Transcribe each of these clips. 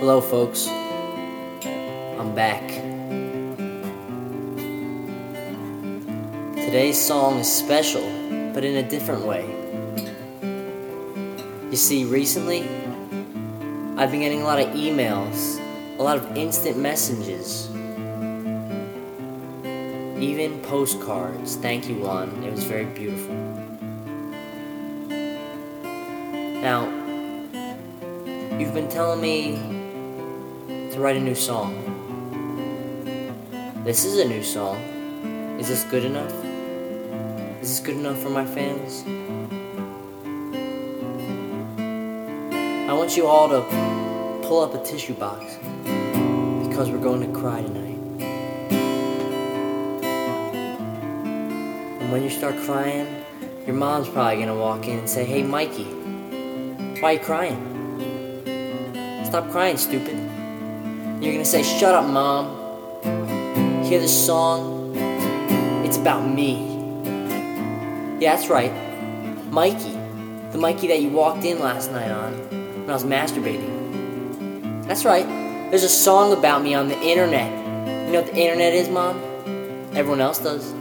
Hello, folks. I'm back. Today's song is special, but in a different way. You see, recently, I've been getting a lot of emails, a lot of instant messages, even postcards. Thank you, Juan. It was very beautiful. Now, you've been telling me to write a new song. This is a new song. Is this good enough? Is this good enough for my fans? I want you all to pull up a tissue box because we're going to cry tonight. And when you start crying, your mom's probably going to walk in and say, "Hey, Mikey, why are you crying? Stop crying, stupid." You're going to say, "Shut up, Mom. Hear this song? It's about me." Yeah, that's right. Mikey. The Mikey that you walked in last night on when I was masturbating. That's right. There's a song about me on the internet. You know what the internet is, Mom? Everyone else does.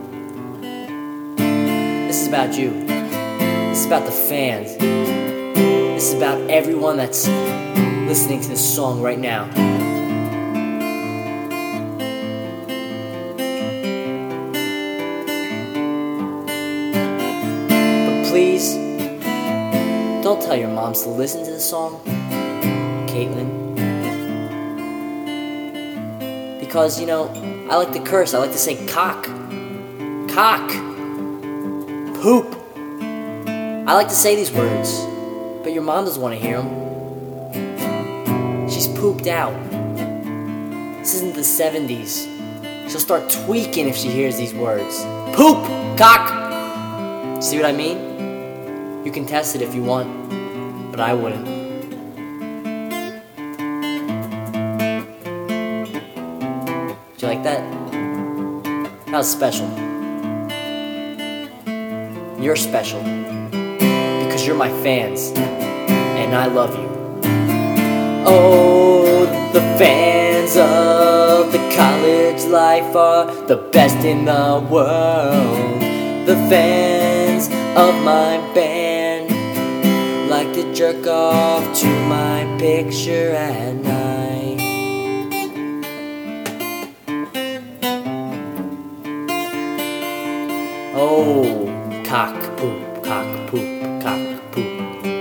This is about you. This is about the fans. This is about everyone that's listening to this song right now. Please, don't tell your moms to listen to the song, Caitlin. Because, I like to curse. I like to say cock. Cock. Poop. I like to say these words, but your mom doesn't want to hear them. She's pooped out. This isn't the 70s. She'll start tweaking if she hears these words. Poop. Cock. See what I mean? You can test it if you want, but I wouldn't. Did you like that? That was special. You're special because you're my fans, and I love you. Oh, the fans of the college life are the best in the world. The fans of my band like to jerk off to my picture at night. Oh, cock poop, cock poop, cock poop.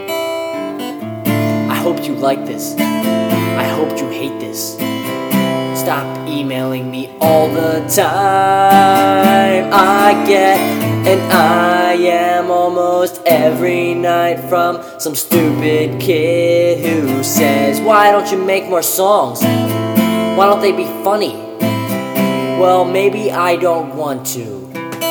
I hope you like this. I hope you hate this. Stop emailing me all the time. I get an I am almost every night from some stupid kid who says, "Why don't you make more songs? Why don't they be funny?" Well, maybe I don't want to.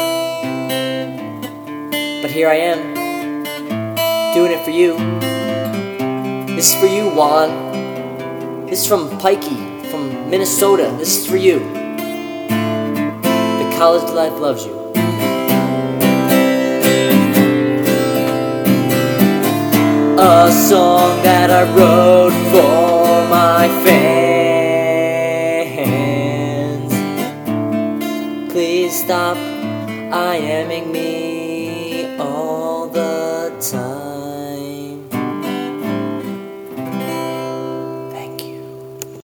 But here I am, doing it for you. This is for you, Juan. This is from Pikey, from Minnesota. This is for you. The college life loves you. A song that I wrote for my fans. Please stop I-aming me